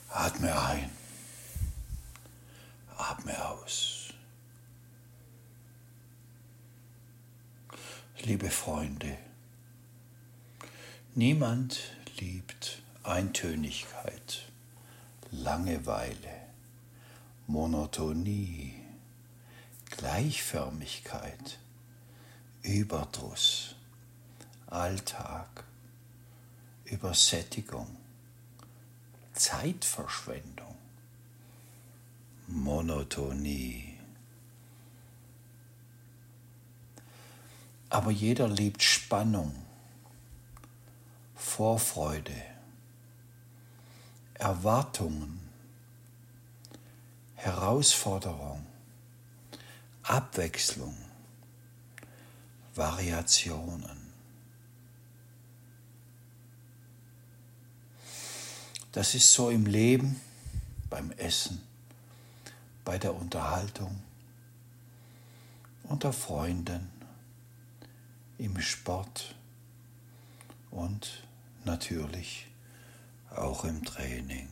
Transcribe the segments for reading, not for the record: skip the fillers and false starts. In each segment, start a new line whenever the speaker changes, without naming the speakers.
Atme ein, atme aus. Liebe Freunde, niemand liebt Eintönigkeit, Langeweile, Monotonie, Gleichförmigkeit, Überdruss, Alltag, Übersättigung, Zeitverschwendung, Monotonie. Aber jeder liebt Spannung, Vorfreude, Erwartungen, Herausforderung, Abwechslung, Variationen. Das ist so im Leben, beim Essen, bei der Unterhaltung, unter Freunden, im Sport und natürlich auch im Training.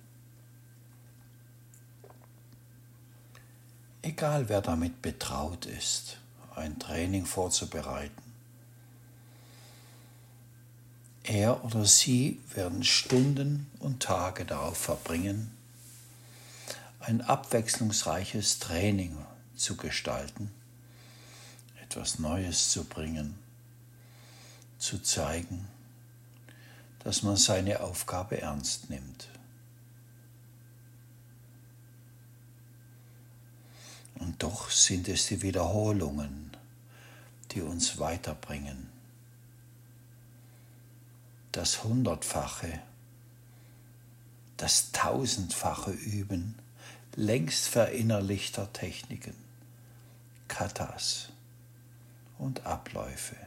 Egal wer damit betraut ist, ein Training vorzubereiten, er oder sie werden Stunden und Tage darauf verbringen, ein abwechslungsreiches Training zu gestalten, etwas Neues zu bringen, zu zeigen, dass man seine Aufgabe ernst nimmt. Und doch sind es die Wiederholungen, die uns weiterbringen. Das Hundertfache, das Tausendfache Üben längst verinnerlichter Techniken, Katas und Abläufe.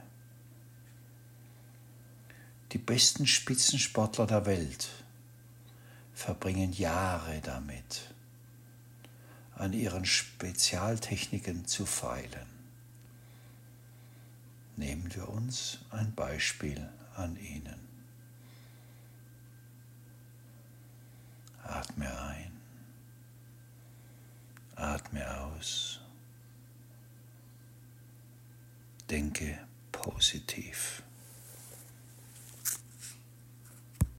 Die besten Spitzensportler der Welt verbringen Jahre damit, an ihren Spezialtechniken zu feilen. Nehmen wir uns ein Beispiel an ihnen. Atme ein, atme aus, denke positiv.